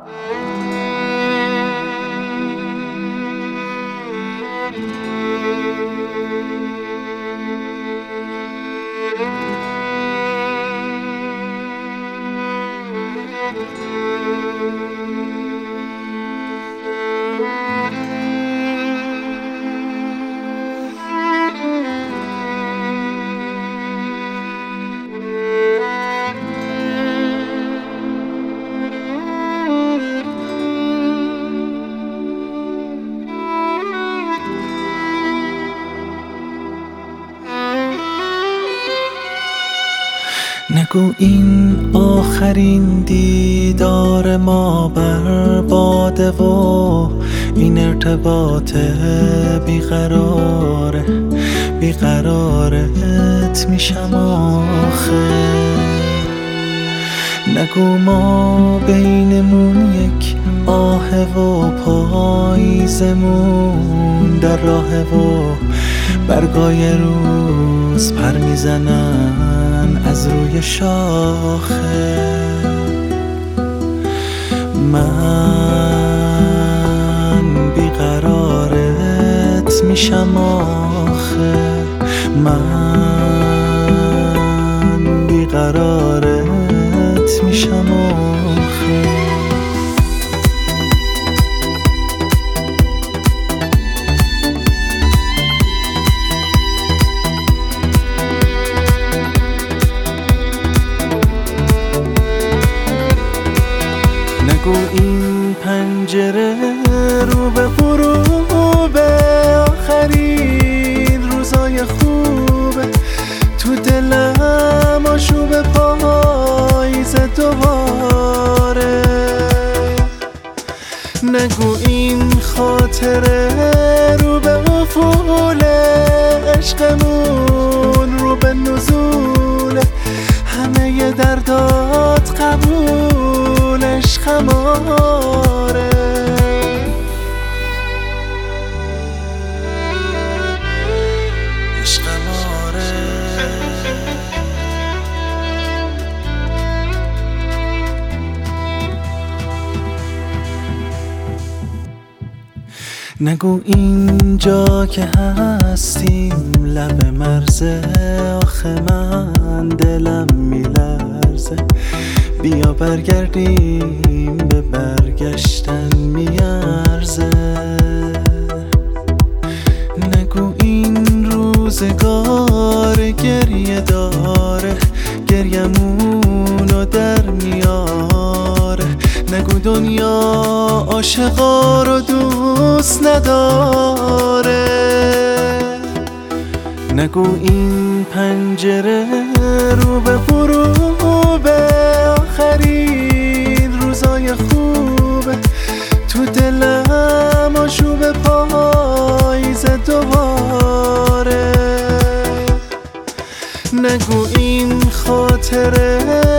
نگو این آخرین دیدار ما برباده و این ارتباط بیقرارت میشم آخه. نگو ما بینمون یک آه و پاییزمون در راه و برگای روز پر میزنن از روی شاخه. من بیقرارت میشم آخه. من بیقرارت میشم آخه. نگو این پنجره رو به غروبه، آخرین روزای خوبه تو دلم آشوب پاییز دوباره. نگو این خاطره رو به افول عشقمون رو به نزول همه دردات قبولش خماره. عشق ماره. نگو اینجا که هستیم لب مرزه، آخه من دلم میلرزه. بیا برگردیم به برگشتن میارزه. نگو این روزگار گریه داره، گریمونو در میاره. نگو دنیا عاشقا رو دوست نداره. نگو این پنجره رو به غروبه، آخرین روزای خوبه تو دلم آشوب پاییز دوباره. نگو این خاطره